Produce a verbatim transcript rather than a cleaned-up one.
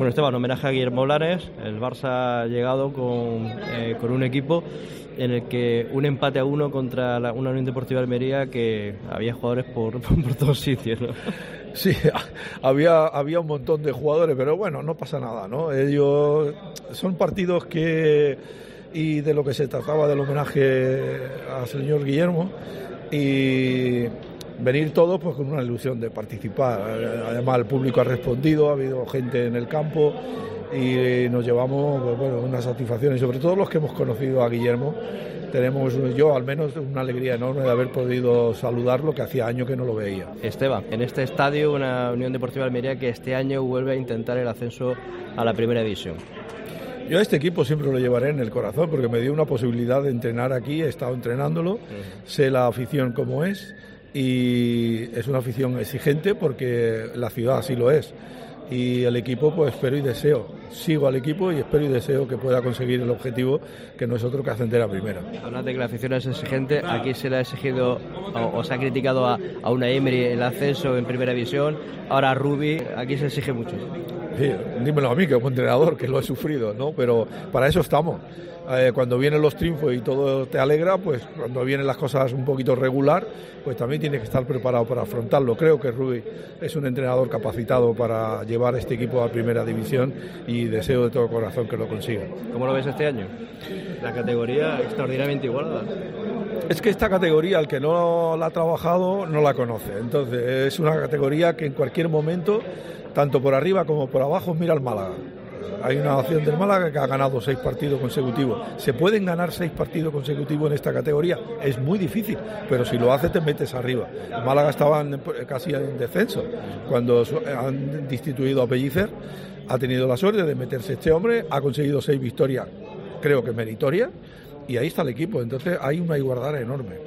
Bueno, Esteban, homenaje a Guillermo Blanes. El Barça ha llegado con, eh, con un equipo en el que un empate a uno contra la, una Unión Deportiva Almería que había jugadores por, por todos sitios, ¿no? Sí, había, había un montón de jugadores, pero bueno, no pasa nada, ¿no? Ellos son partidos que, y de lo que se trataba del homenaje al señor Guillermo, y venir todos pues con una ilusión de participar. Además el público ha respondido, ha habido gente en el campo y nos llevamos pues, bueno, una satisfacción, y sobre todo los que hemos conocido a Guillermo tenemos, yo al menos, una alegría enorme de haber podido saludarlo, que hacía años que no lo veía. Esteban, en este estadio una Unión Deportiva Almería que este año vuelve a intentar el ascenso a la primera división. Yo a este equipo siempre lo llevaré en el corazón porque me dio una posibilidad de entrenar aquí, he estado entrenándolo, uh-huh. Sé la afición como es y es una afición exigente porque la ciudad así lo es. Y el equipo, pues espero y deseo, sigo al equipo y espero y deseo que pueda conseguir el objetivo, que no es otro que ascender a primera. Hablas de que la afición es exigente, aquí se le ha exigido o, o se ha criticado a, a Unai Emery el ascenso en primera división, ahora a Rubi, aquí se exige mucho. Sí, dímelo a mí, que como entrenador, que lo he sufrido, ¿no? Pero para eso estamos. Eh, cuando vienen los triunfos y todo te alegra, pues cuando vienen las cosas un poquito regular, pues también tienes que estar preparado para afrontarlo. Creo que Rubi es un entrenador capacitado para llevar este equipo a primera división y deseo de todo corazón que lo consiga. ¿Cómo lo ves este año? La categoría extraordinariamente igualada. Es que esta categoría, el que no la ha trabajado, no la conoce. Entonces, es una categoría que en cualquier momento, tanto por arriba como por abajo, mira al Málaga. Hay una opción del Málaga que ha ganado seis partidos consecutivos. ¿Se pueden ganar seis partidos consecutivos en esta categoría? Es muy difícil, pero si lo hace te metes arriba. El Málaga estaba en, casi en descenso. Cuando han destituido a Pellicer, ha tenido la suerte de meterse este hombre, ha conseguido seis victorias, creo que meritorias, y ahí está el equipo. Entonces hay una igualdad enorme.